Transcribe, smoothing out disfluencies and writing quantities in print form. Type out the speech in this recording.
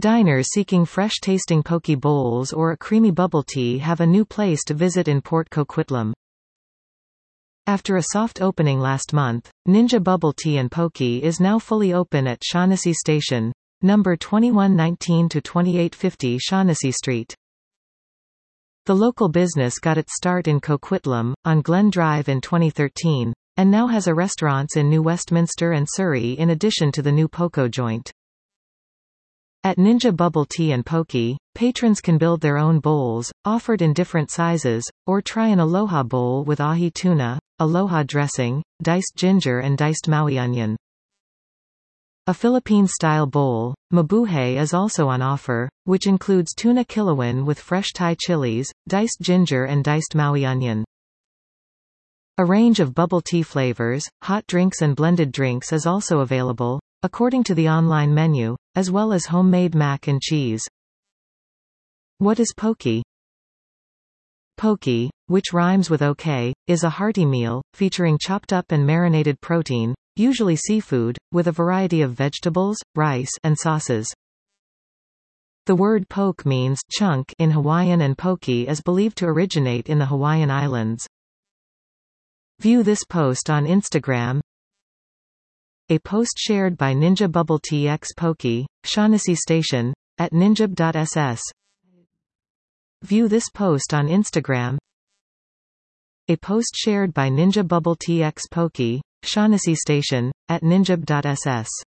Diners seeking fresh-tasting poke bowls or a creamy bubble tea have a new place to visit in Port Coquitlam. After a soft opening last month, Ninja Bubble Tea and Poke is now fully open at Shaughnessy Station, number 2119-2850 Shaughnessy Street. The local business got its start in Coquitlam, on Glen Drive in 2013, and now has a restaurants in New Westminster and Surrey in addition to the new Poco joint. At Ninja Bubble Tea and Poke, patrons can build their own bowls, offered in different sizes, or try an aloha bowl with ahi tuna, aloha dressing, diced ginger and diced maui onion. A Philippine-style bowl, mabuhay, is also on offer, which includes tuna kilawin with fresh Thai chilies, diced ginger and diced maui onion. A range of bubble tea flavors, hot drinks and blended drinks is also available, according to the online menu, as well as homemade mac and cheese. What is poke? Poke, which rhymes with okay, is a hearty meal, featuring chopped up and marinated protein, usually seafood, with a variety of vegetables, rice, and sauces. The word poke means chunk in Hawaiian, and poke is believed to originate in the Hawaiian Islands. View this post on Instagram. A post shared by Ninja Bubble Tea x Poke, Shaughnessy Station, at ninjab.ss. View this post on Instagram. A post shared by Ninja Bubble Tea x Poke, Shaughnessy Station, at ninjab.ss.